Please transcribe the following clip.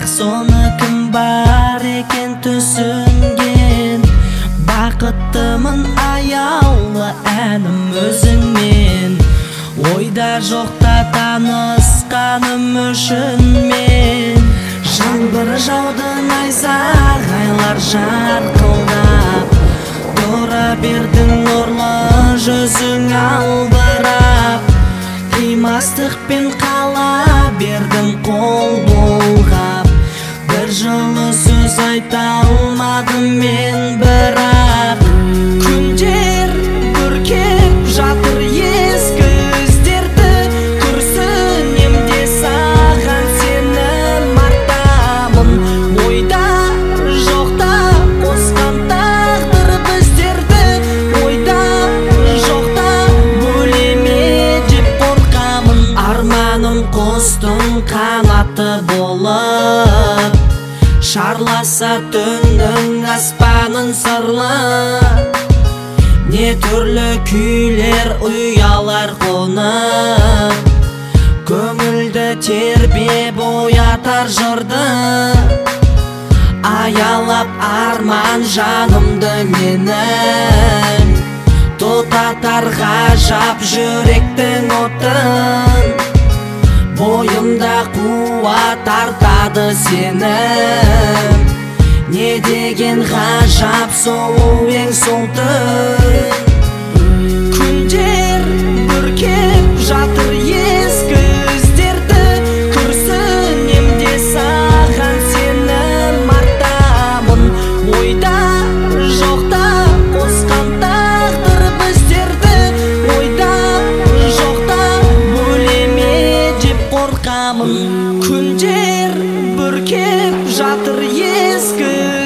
соны кім бар екен түсінген. Бақыттымын аяулы әнім өзіңмен, ойда жоқта танысқаным үшін мен. Жаңбыр жауды найзағайлар жарқылдап, тұра бердің нұрлы жүзің алдырап. Қимастықпен қала бердім қол бұлғап, бір жылы сөз айта алмадым мен бірақ. Күндер бүркеп жатыр ескі іздерді, күрсінем де саған сені мақтамын. Ойда жоқта қосқан тағдыр біздерді, ойда жоқта бөлеме деп қорқамын. Арманым құстың қанаты болып, шарласа түннің аспанын сырлы. Не түрлі күйлер ұялар қонып, көңілді тербеп оятар жырды. Аялап арман жанымды менің, тұтатар ғажап жүректің отын. Бойымда қуат артады сенің, не деген ғажап сұлу ең сол түн. Күндер бүркеп жатыр ескі іздерді, күрсінем де саған сені мақтамын. Ойда жоқта қосқан тағдыр біздерді, ойда жоқта бөлеме деп қорқамын. Күндер бүркеп жатыр ескі